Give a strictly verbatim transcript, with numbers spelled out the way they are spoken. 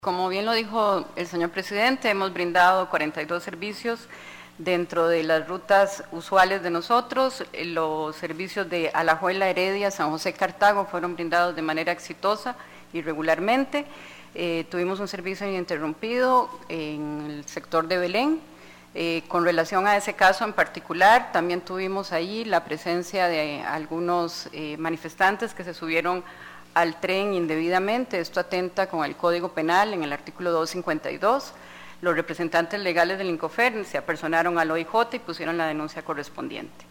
Como bien lo dijo el señor presidente, hemos brindado cuarenta y dos servicios dentro de las rutas usuales de nosotros. Los servicios de Alajuela, Heredia, San José, Cartago fueron brindados de manera exitosa y regularmente. Eh, tuvimos un servicio ininterrumpido en el sector de Belén. Eh, con relación a ese caso en particular, también tuvimos ahí la presencia de algunos eh, manifestantes que se subieron al tren indebidamente. Esto atenta con el Código Penal en el artículo doscientos cincuenta y dos. Los representantes legales del INCOFER se apersonaron al O I J y pusieron la denuncia correspondiente.